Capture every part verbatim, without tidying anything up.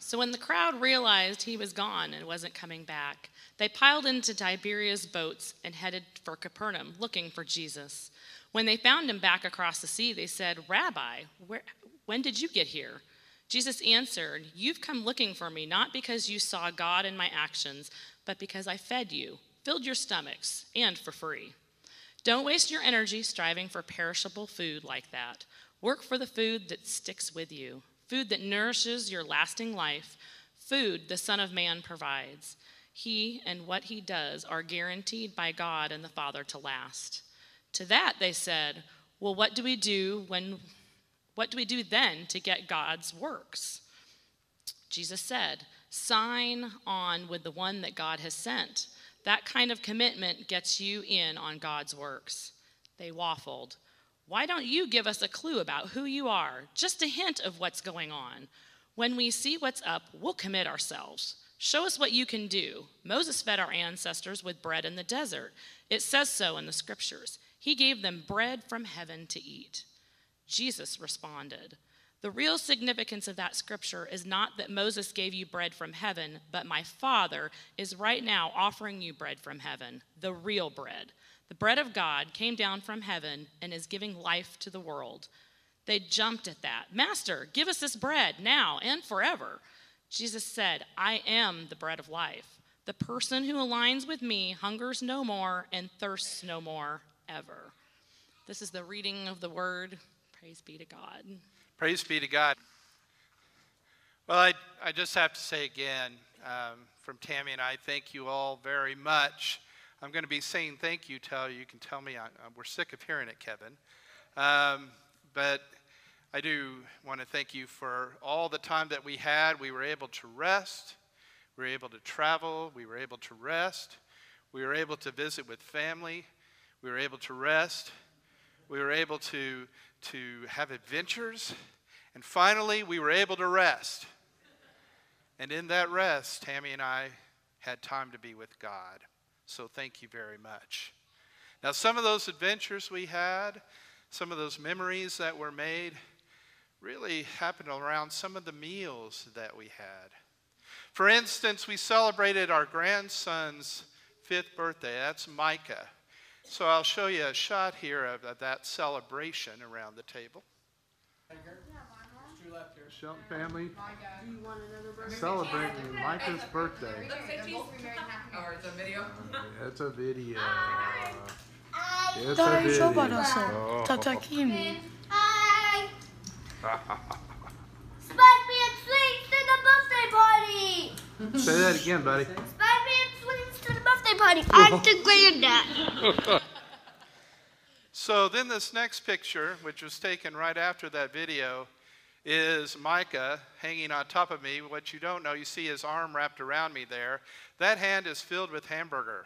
So when the crowd realized he was gone and wasn't coming back, they piled into Tiberias' boats and headed for Capernaum, looking for Jesus. When they found him back across the sea, they said, "Rabbi, where, when did you get here?" Jesus answered, "You've come looking for me, not because you saw God in my actions, but because I fed you, filled your stomachs, and for free. Don't waste your energy striving for perishable food like that. Work for the food that sticks with you, food that nourishes your lasting life, food the Son of Man provides. He and what he does are guaranteed by God and the Father to last." To that they said, "Well, what do we do when what do we do then to get God's works?" Jesus said, "Sign on with the one that God has sent. That kind of commitment gets you in on God's works." They waffled. "Why don't you give us a clue about who you are? Just a hint of what's going on. When we see what's up, we'll commit ourselves. Show us what you can do. Moses fed our ancestors with bread in the desert. It says so in the scriptures. He gave them bread from heaven to eat." Jesus responded, "The real significance of that scripture is not that Moses gave you bread from heaven, but my Father is right now offering you bread from heaven, the real bread. The bread of God came down from heaven and is giving life to the world." They jumped at that. "Master, give us this bread now and forever." Jesus said, "I am the bread of life. The person who aligns with me hungers no more and thirsts no more ever." This is the reading of the word. Praise be to God. Praise be to God. Well, I, I just have to say again, um, from Tammy and I, thank you all very much. I'm going to be saying thank you till you can tell me I, we're sick of hearing it, Kevin. Um, but I do want to thank you for all the time that we had. We were able to rest. We were able to travel. We were able to rest. We were able to visit with family. We were able to rest. We were able to, to have adventures. And finally, we were able to rest. And in that rest, Tammy and I had time to be with God. So thank you very much. Now, some of those adventures we had, some of those memories that were made, really happened around some of the meals that we had. For instance, we celebrated our grandson's fifth birthday. That's Micah. So I'll show you a shot here of, of that celebration around the table. Shelton family celebrating Micah's birthday. Oh, it's a video? It's a video. It's Daj, a video. zobacz to. To takimi. Hi! Spider-Man swings to the birthday party! Say that again, buddy. Spider-Man swings to the birthday party. I'm the granddad. So then this next picture, which was taken right after that video, is Micah hanging on top of me. What you don't know, you see his arm wrapped around me there. That hand is filled with hamburger.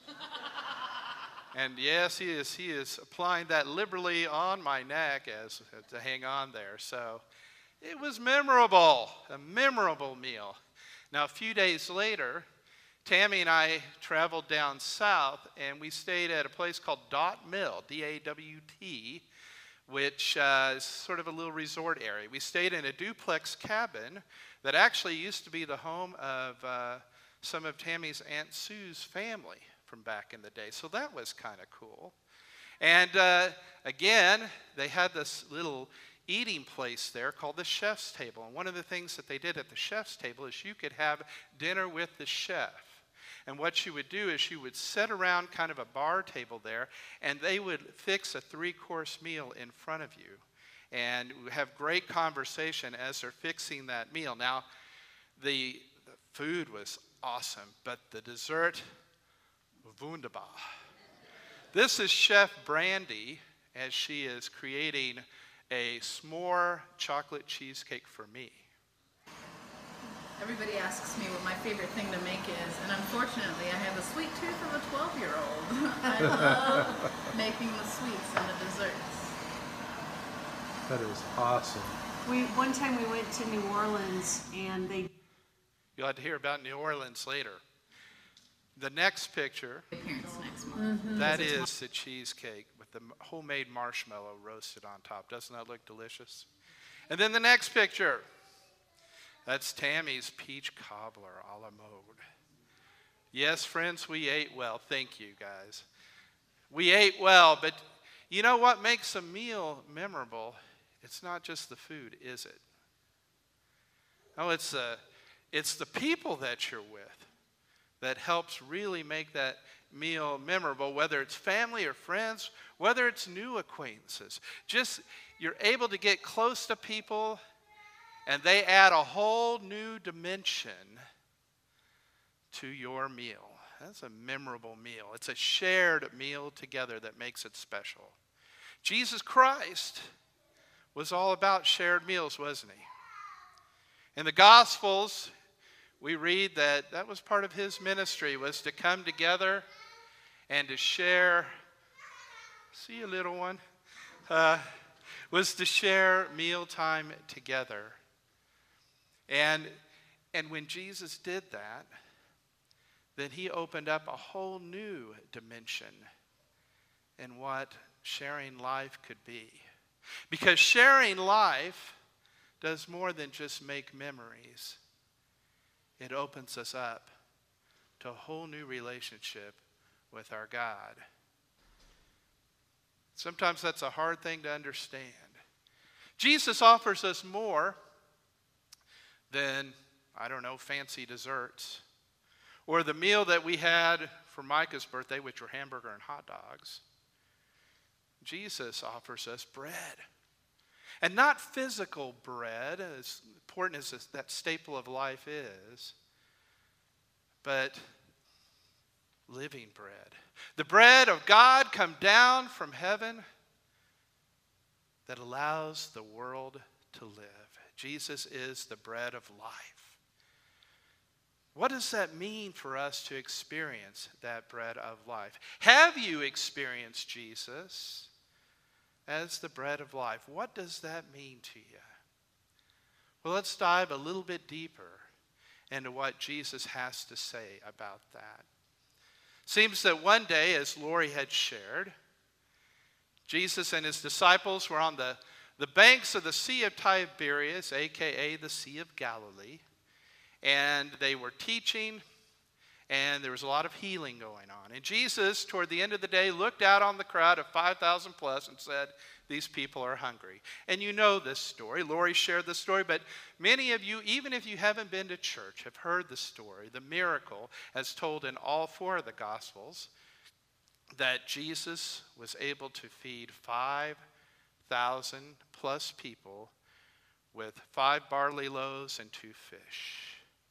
And yes, he is, he is applying that liberally on my neck as, as to hang on there. So it was memorable, a memorable meal. Now, a few days later, Tammy and I traveled down south, and we stayed at a place called Dot Mill, D A W T, which uh, is sort of a little resort area. We stayed in a duplex cabin that actually used to be the home of uh, some of Tammy's Aunt Sue's family from back in the day. So that was kind of cool. And uh, again, they had this little eating place there called the Chef's Table. And one of the things that they did at the Chef's Table is you could have dinner with the chef. And what you would do is you would sit around kind of a bar table there, and they would fix a three-course meal in front of you. And we have great conversation as they're fixing that meal. Now, the, the food was awesome, but the dessert, wunderbar. This is Chef Brandy, as she is creating a s'more chocolate cheesecake for me. Everybody asks me what my favorite thing to make is, and unfortunately I have a sweet tooth of a twelve-year-old. I love making the sweets and the desserts. That is awesome. We one time we went to New Orleans and they. You'll have to hear about New Orleans later. The next picture, Parents next month. Mm-hmm. that is the cheesecake with the homemade marshmallow roasted on top. Doesn't that look delicious? And then the next picture. That's Tammy's peach cobbler a la mode. Yes, friends, we ate well. Thank you, guys. We ate well, but you know what makes a meal memorable? It's not just the food, is it? No, it's, uh, it's the people that you're with that helps really make that meal memorable, whether it's family or friends, whether it's new acquaintances. Just you're able to get close to people, and they add a whole new dimension to your meal. That's a memorable meal. It's a shared meal together that makes it special. Jesus Christ was all about shared meals, wasn't he? In the Gospels, we read that that was part of his ministry, was to come together and to share, see you little one, uh, was to share mealtime together. And, and when Jesus did that, then he opened up a whole new dimension in what sharing life could be. Because sharing life does more than just make memories. It opens us up to a whole new relationship with our God. Sometimes that's a hard thing to understand. Jesus offers us more than, I don't know, fancy desserts, or the meal that we had for Micah's birthday, which were hamburger and hot dogs. Jesus offers us bread. And not physical bread, as important as that staple of life is, but living bread. The bread of God come down from heaven that allows the world to live. Jesus is the bread of life. What does that mean for us to experience that bread of life? Have you experienced Jesus as the bread of life? What does that mean to you? Well, let's dive a little bit deeper into what Jesus has to say about that. Seems that one day, as Lori had shared, Jesus and his disciples were on the, the banks of the Sea of Tiberias, a k a the Sea of Galilee, and they were teaching, and there was a lot of healing going on. And Jesus, toward the end of the day, looked out on the crowd of five thousand plus and said, these people are hungry. And you know this story. Lori shared this story, but many of you, even if you haven't been to church, have heard the story, the miracle as told in all four of the Gospels, that Jesus was able to feed five thousand plus people with five barley loaves and two fish.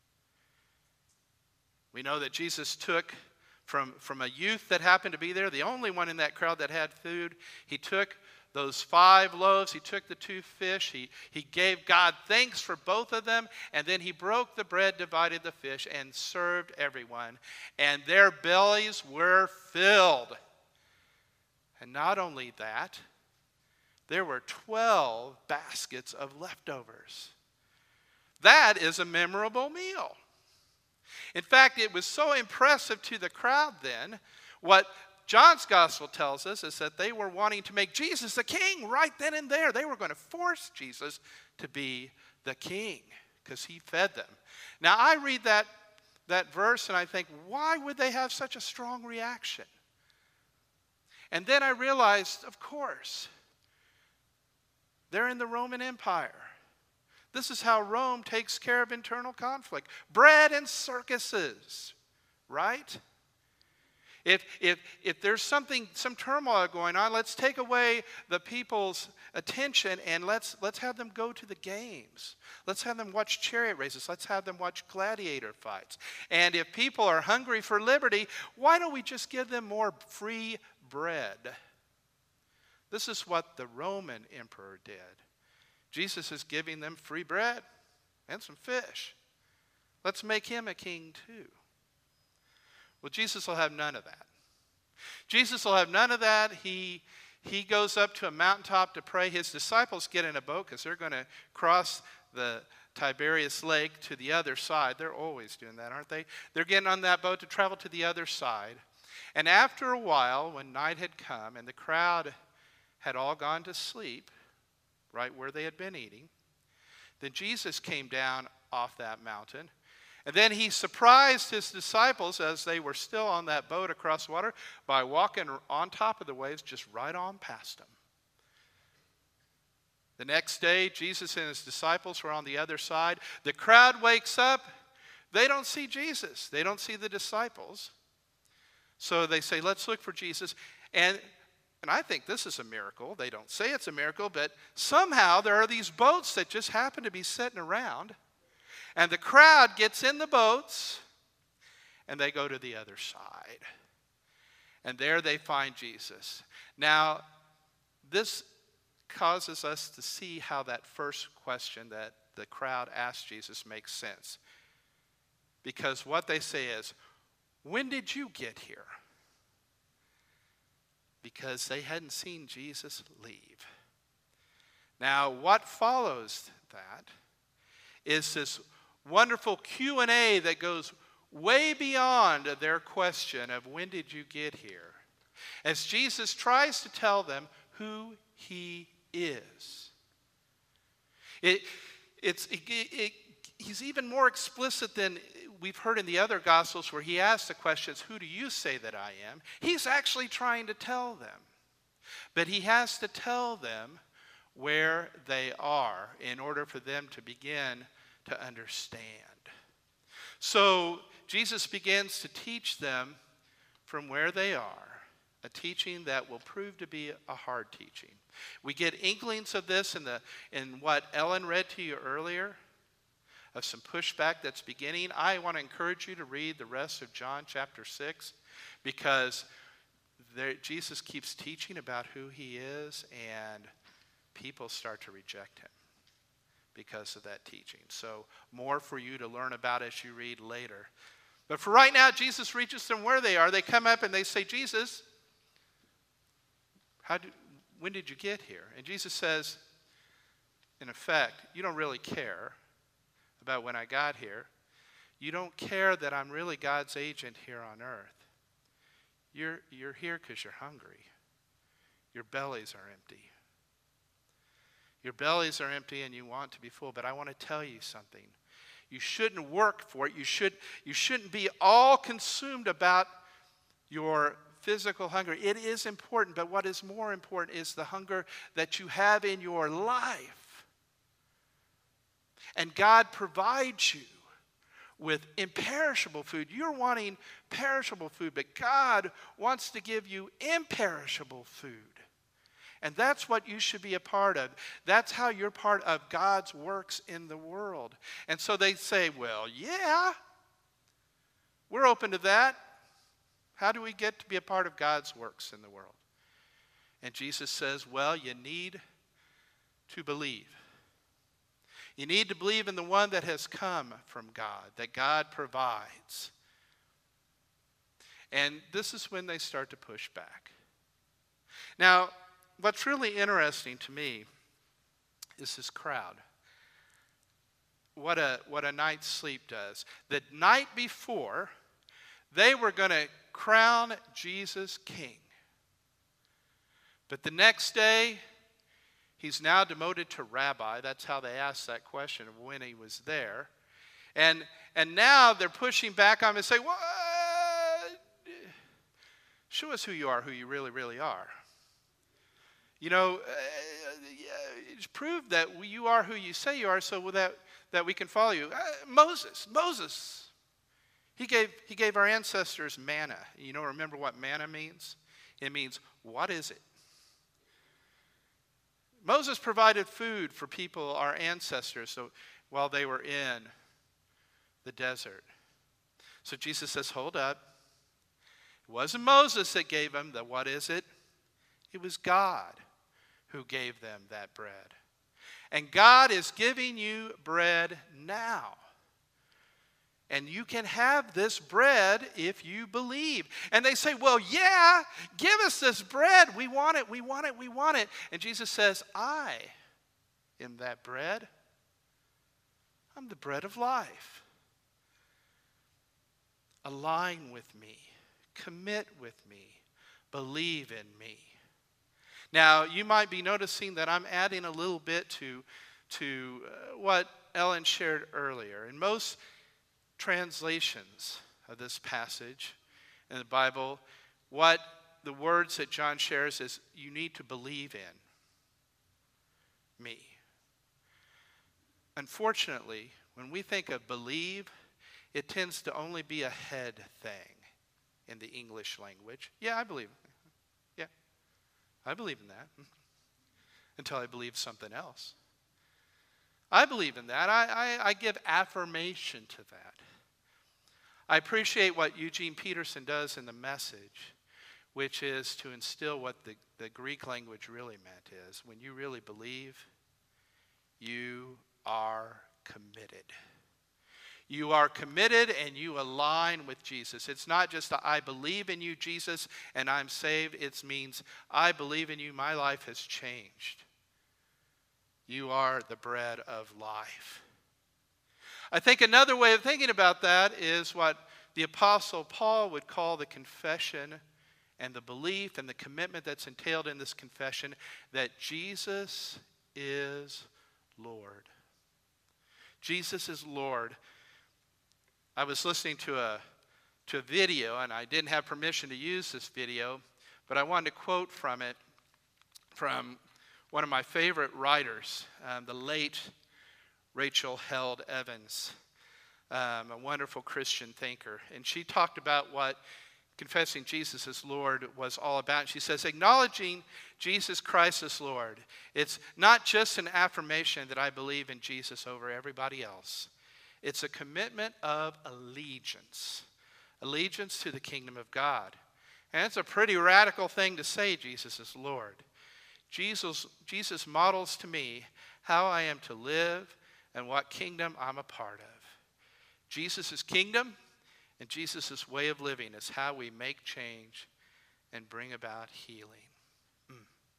We know that Jesus took from, from a youth that happened to be there, the only one in that crowd that had food, he took those five loaves, he took the two fish, he, he gave God thanks for both of them, and then he broke the bread, divided the fish, and served everyone. And their bellies were filled. And not only that, there were twelve baskets of leftovers. That is a memorable meal. In fact, it was so impressive to the crowd then, what John's gospel tells us is that they were wanting to make Jesus the king right then and there. They were going to force Jesus to be the king because he fed them. Now, I read that, that verse and I think, why would they have such a strong reaction? And then I realized, of course, they're in the Roman Empire. This is how Rome takes care of internal conflict. Bread and circuses, right? If, if, if there's something, some turmoil going on, let's take away the people's attention and let's, let's have them go to the games. Let's have them watch chariot races. Let's have them watch gladiator fights. And if people are hungry for liberty, why don't we just give them more free bread? This is what the Roman emperor did. Jesus is giving them free bread and some fish. Let's make him a king too. Well, Jesus will have none of that. Jesus will have none of that. He, he goes up to a mountaintop to pray. His disciples get in a boat because they're going to cross the Tiberias Lake to the other side. They're always doing that, aren't they? They're getting on that boat to travel to the other side. And after a while, when night had come and the crowd had all gone to sleep, right where they had been eating, Then Jesus came down off that mountain. And then he surprised his disciples as they were still on that boat across the water by walking on top of the waves just right on past them. The next day, Jesus and his disciples were on the other side. The crowd wakes up. They don't see Jesus. They don't see the disciples. So they say, let's look for Jesus. And, and I think this is a miracle. They don't say it's a miracle, but somehow there are these boats that just happen to be sitting around. And the crowd gets in the boats, and they go to the other side. And there they find Jesus. Now, this causes us to see how that first question that the crowd asked Jesus makes sense. Because what they say is, when did you get here? Because they hadn't seen Jesus leave. Now, what follows that is this wonderful Q and A that goes way beyond their question of when did you get here, as Jesus tries to tell them who he is. It, it's, it, it, he's even more explicit than we've heard in the other Gospels where he asks the questions, who do you say that I am? He's actually trying to tell them. But he has to tell them where they are in order for them to begin to understand. So Jesus begins to teach them from where they are, a teaching that will prove to be a hard teaching. We get inklings of this in, the, in what Ellen read to you earlier, of some pushback that's beginning. I want to encourage you to read the rest of John chapter six, because there, Jesus keeps teaching about who he is, and people start to reject him because of that teaching. So more for you to learn about as you read later. But for right now, Jesus reaches them where they are. They come up and they say, Jesus, how do, when did you get here? And Jesus says, in effect, you don't really care about when I got here. You don't care that I'm really God's agent here on earth. You're, you're here because you're hungry. Your bellies are empty. Your bellies are empty and you want to be full. But I want to tell you something. You shouldn't work for it. You, should, you shouldn't be all consumed about your physical hunger. It is important, but what is more important is the hunger that you have in your life. And God provides you with imperishable food. You're wanting perishable food, but God wants to give you imperishable food. And that's what you should be a part of. That's how you're part of God's works in the world. And so they say, well, yeah, we're open to that. How do we get to be a part of God's works in the world? And Jesus says, well, you need to believe. You need to believe in the one that has come from God, that God provides. And this is when they start to push back. Now, what's really interesting to me is this crowd. What a, what a night's sleep does. The night before, they were going to crown Jesus king. But the next day, he's now demoted to rabbi. That's how they asked that question of when he was there. And, and now they're pushing back on him and say, well, uh, show us who you are, who you really, really are. You know, uh, prove that you are who you say you are so that, that we can follow you. Uh, Moses, Moses, he gave, he gave our ancestors manna. You know, remember what manna means? It means, what is it? Moses provided food for people, our ancestors, so while they were in the desert. So Jesus says, hold up. It wasn't Moses that gave them the what is it? It was God who gave them that bread. And God is giving you bread now. And you can have this bread if you believe. And they say, well, yeah, give us this bread. We want it, we want it, we want it. And Jesus says, I am that bread. I'm the bread of life. Align with me. Commit with me. Believe in me. Now, you might be noticing that I'm adding a little bit to, to uh, what Ellen shared earlier. In most translations of this passage in the Bible, what the words that John shares is, you need to believe in me. Unfortunately, when we think of believe, it tends to only be a head thing in the English language. Yeah, I believe. Yeah, I believe in that. Until I believe something else. I believe in that. I, I, I give affirmation to that. I appreciate what Eugene Peterson does in the Message, which is to instill what the, the Greek language really meant is, when you really believe, you are committed. You are committed and you align with Jesus. It's not just a, I believe in you, Jesus, and I'm saved. It means I believe in you. My life has changed. You are the bread of life. I think another way of thinking about that is what the Apostle Paul would call the confession and the belief and the commitment that's entailed in this confession that Jesus is Lord. Jesus is Lord. I was listening to a, to a video, and I didn't have permission to use this video, but I wanted to quote from it, from one of my favorite writers, um, the late Rachel Held Evans, um, a wonderful Christian thinker. And she talked about what confessing Jesus as Lord was all about. She says, acknowledging Jesus Christ as Lord, it's not just an affirmation that I believe in Jesus over everybody else. It's a commitment of allegiance, allegiance to the kingdom of God. And it's a pretty radical thing to say, Jesus is Lord. Jesus, Jesus models to me how I am to live and what kingdom I'm a part of. Jesus' kingdom and Jesus' way of living is how we make change and bring about healing. Mm.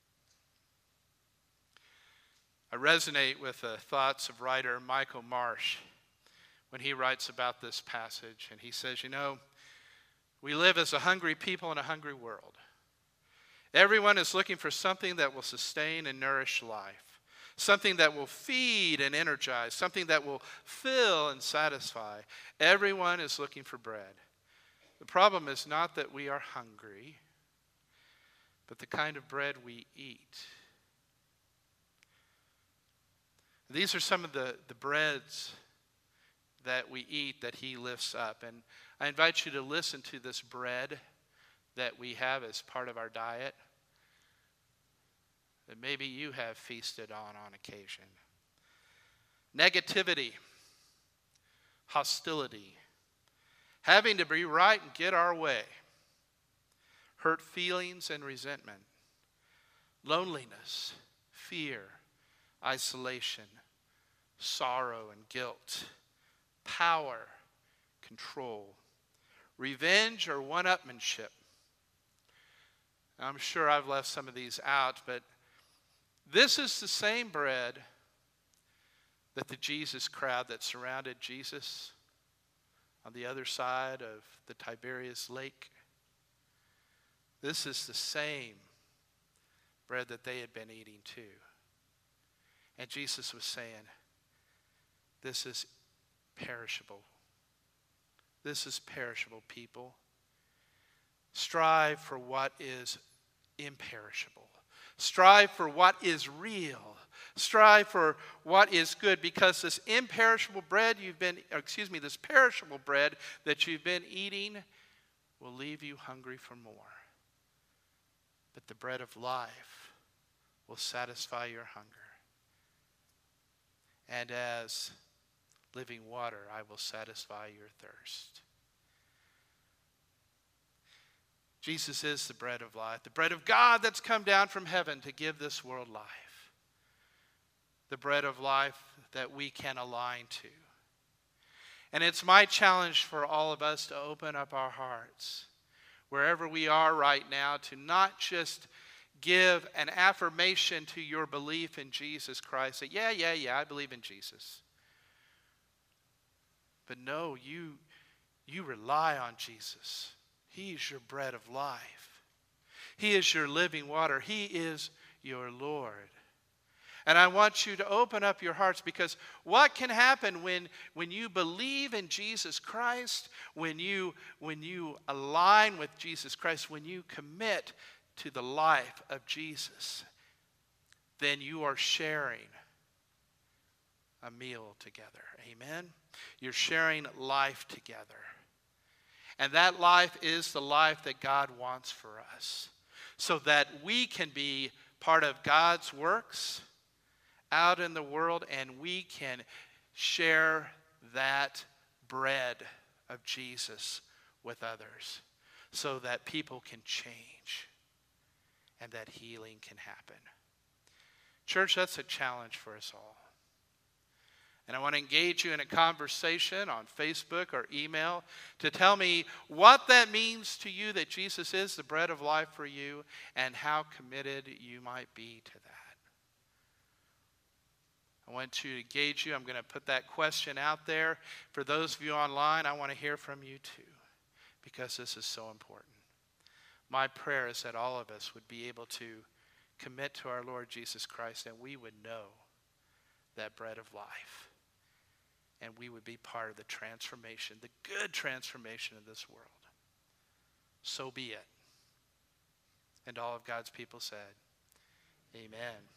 I resonate with the thoughts of writer Michael Marsh when he writes about this passage. And he says, you know, we live as a hungry people in a hungry world. Everyone is looking for something that will sustain and nourish life, something that will feed and energize, something that will fill and satisfy. Everyone is looking for bread. The problem is not that we are hungry, but the kind of bread we eat. These are some of the, the breads that we eat that he lifts up. And I invite you to listen to this bread that we have as part of our diet that maybe you have feasted on on occasion. Negativity, hostility, having to be right and get our way, hurt feelings and resentment, loneliness, fear, isolation, sorrow and guilt, power, control, revenge or one-upmanship. I'm sure I've left some of these out, but this is the same bread that the Jesus crowd that surrounded Jesus on the other side of the Tiberias Lake. This is the same bread that they had been eating too. And Jesus was saying, this is perishable. This is perishable, people. Strive for what is imperishable. Strive for what is real. Strive for what is good, because this imperishable bread you've been, excuse me, this perishable bread that you've been eating will leave you hungry for more. But the bread of life will satisfy your hunger. And as living water, I will satisfy your thirst. Jesus is the bread of life, the bread of God that's come down from heaven to give this world life. The bread of life that we can align to. And it's my challenge for all of us to open up our hearts, wherever we are right now, to not just give an affirmation to your belief in Jesus Christ. Say, yeah, yeah, yeah, I believe in Jesus. But no, you, you rely on Jesus. He is your bread of life. He is your living water. He is your Lord. And I want you to open up your hearts, because what can happen when, when you believe in Jesus Christ, when you, when you align with Jesus Christ, when you commit to the life of Jesus, then you are sharing a meal together. Amen? You're sharing life together. And that life is the life that God wants for us, so that we can be part of God's works out in the world, and we can share that bread of Jesus with others, so that people can change and that healing can happen. Church, that's a challenge for us all. And I want to engage you in a conversation on Facebook or email to tell me what that means to you, that Jesus is the bread of life for you, and how committed you might be to that. I want to engage you. I'm going to put that question out there. For those of you online, I want to hear from you too, because this is so important. My prayer is that all of us would be able to commit to our Lord Jesus Christ, and we would know that bread of life. And we would be part of the transformation, the good transformation of this world. So be it. And all of God's people said, amen.